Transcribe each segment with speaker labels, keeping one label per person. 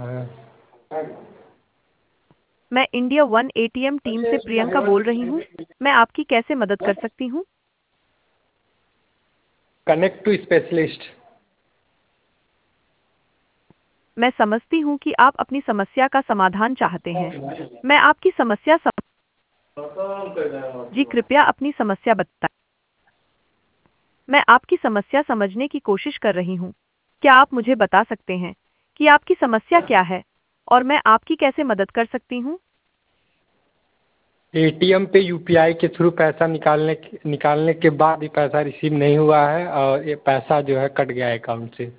Speaker 1: हाँ।
Speaker 2: मैं India one ATM team से प्रियंका बोल रही हूँ। मैं आपकी कैसे मदद कर सकती हूँ?
Speaker 1: Connect to specialist.
Speaker 2: मैं समझती हूँ कि आप अपनी समस्या का समाधान चाहते हैं। मैं आपकी समस्या जी कृपया अपनी समस्या बताएं। मैं आपकी समस्या समझने की कोशिश कर रही हूँ। क्या आप मुझे बता सकते हैं कि आपकी समस्या क्या है और मैं आपकी कैसे मदद कर सकती हूँ?
Speaker 1: एटीएम पे यूपीआई के थ्रू पैसा निकालने के बाद ही पैसा रिसीव नहीं हुआ है और ये पैसा जो है कट गया है अकाउंट से।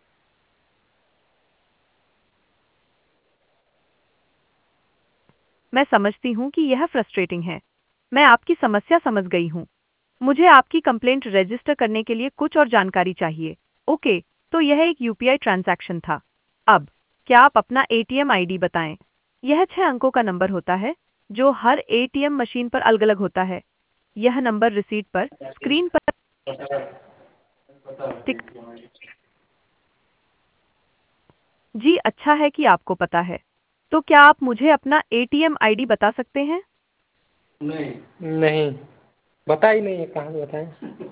Speaker 2: मैं समझती हूँ कि यह फ्रस्ट्रेटिंग है। मैं आपकी समस्या समझ गई हूँ। मुझे आपकी कंप्लेंट रजिस्टर करने के लिए कुछ और जानकारी चाहिए। ओके, तो यह एक यूपीआई ट्रांजैक्शन था। अब, क्या आप अपना एटीएम आईडी बताएं? यह 6 अंकों का नंबर होता है, जो हर एटीएम मशीन पर अलग-अलग होता है। यह नंबर रिसीट पर, स्क्रीन पर टिक। जी, अच्छा है कि आपको पता है। तो क्या आप मुझे अपना एटीएम आईडी बता सकते हैं?
Speaker 1: नहीं, बता ही नहीं है, कहाँ से बताएं।